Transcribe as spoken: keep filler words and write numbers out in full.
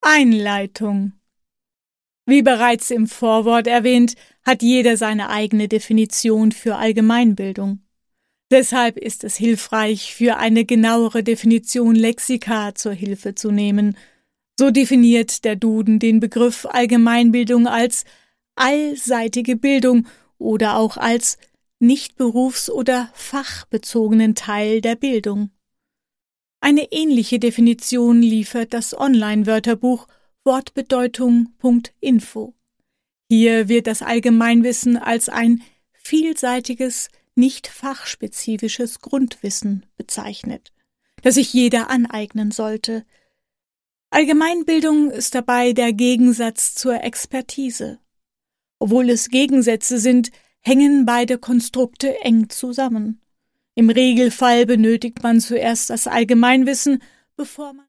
Einleitung. Wie bereits im Vorwort erwähnt, hat jeder seine eigene Definition für Allgemeinbildung. Deshalb ist es hilfreich, für eine genauere Definition Lexika zur Hilfe zu nehmen. So definiert der Duden den Begriff Allgemeinbildung als allseitige Bildung oder auch als nicht berufs- oder fachbezogenen Teil der Bildung. Eine ähnliche Definition liefert das Online-Wörterbuch wortbedeutung punkt info. Hier wird das Allgemeinwissen als ein vielseitiges, nicht fachspezifisches Grundwissen bezeichnet, das sich jeder aneignen sollte. Allgemeinbildung ist dabei der Gegensatz zur Expertise. Obwohl es Gegensätze sind, hängen beide Konstrukte eng zusammen. Im Regelfall benötigt man zuerst das Allgemeinwissen, bevor man